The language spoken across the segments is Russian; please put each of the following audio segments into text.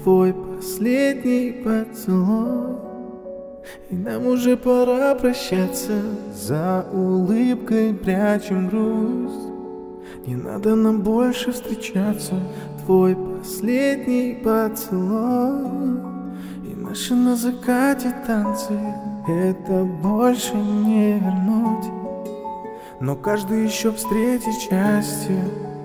твой последний поцелуй. И нам уже пора прощаться, за улыбкой прячем грусть. Не надо нам больше встречаться, твой последний поцелуй. И наши на закате танцы, это больше не вернуть. Но каждый еще встретит счастье.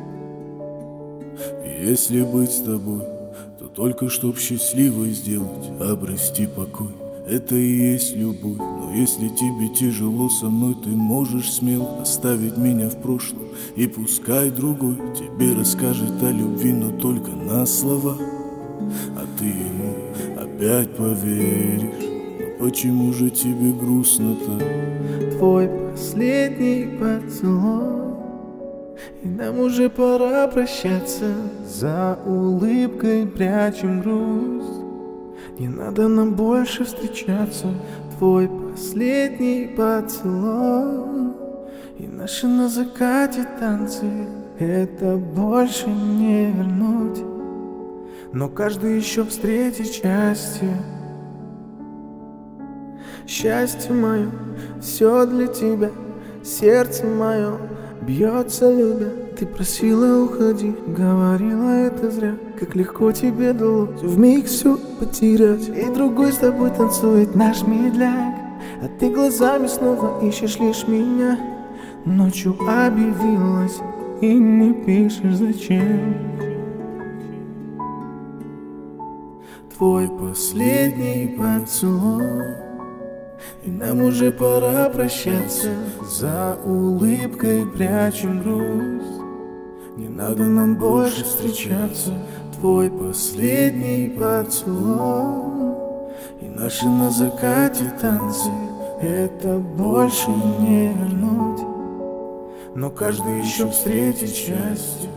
Если быть с тобой, то только чтоб счастливой сделать, обрести покой. Это и есть любовь. Но если тебе тяжело со мной, ты можешь смело оставить меня в прошлом. И пускай другой тебе расскажет о любви, но только на слова. А ты ему опять поверишь. Но почему же тебе грустно-то? Твой последний поцелуй. И нам уже пора прощаться, за улыбкой прячем грусть. Не надо нам больше встречаться, твой последний поцелуй. И наши на закате танцы, это больше не вернуть. Но каждый еще встретит счастье. Счастье мое, все для тебя, сердце мое бьется, любя. Ты просила уходи, говорила это зря. Как легко тебе далось вмиг все потерять. И другой с тобой танцует наш медляк, а ты глазами снова ищешь лишь меня. Ночью объявилась и не пишешь зачем. Твой последний поцелуй. И нам уже пора прощаться, за улыбкой прячем грусть. Не надо нам больше встречаться, твой последний поцелуй. И наши на закате танцы, это больше не вернуть. Но каждый еще встретит счастье.